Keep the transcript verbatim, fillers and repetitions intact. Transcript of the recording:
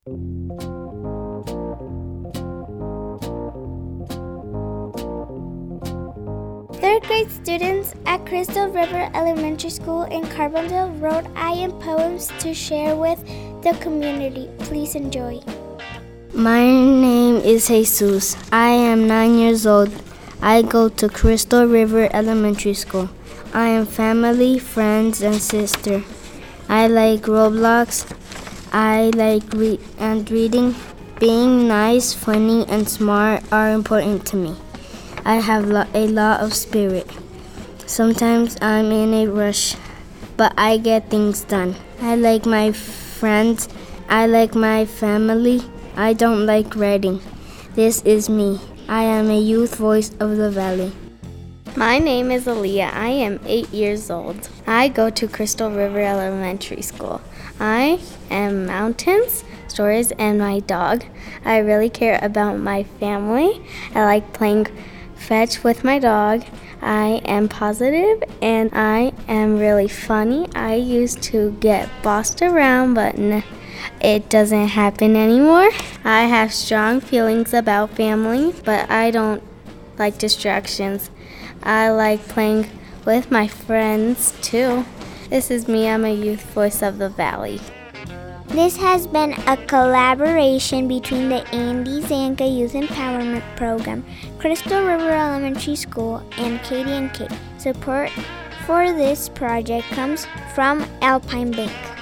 Third grade students at Crystal River Elementary School in Carbondale wrote I Am poems to share with the community. Please enjoy. My name is Jesus. I am nine years old. I go to Crystal River Elementary School. I am family, friends, and sister. I like Roblox. I like re- and reading. Being nice, funny, and smart are important to me. I have lo- a lot of spirit. Sometimes I'm in a rush, but I get things done. I like my friends. I like my family. I don't like writing. This is me. I am a youth voice of the valley. My name is Aaliyah. I am eight years old. I go to Crystal River Elementary School. I am mountains, stories, and my dog. I really care about my family. I like playing fetch with my dog. I am positive and I am really funny. I used to get bossed around, but n- it doesn't happen anymore. I have strong feelings about family, but I don't like distractions. I like playing with my friends too. This is me. I'm a youth voice of the valley. This has been a collaboration between the Andy Zanka Youth Empowerment Program, Crystal River Elementary School, and Katie and Kate. Support for this project comes from Alpine Bank.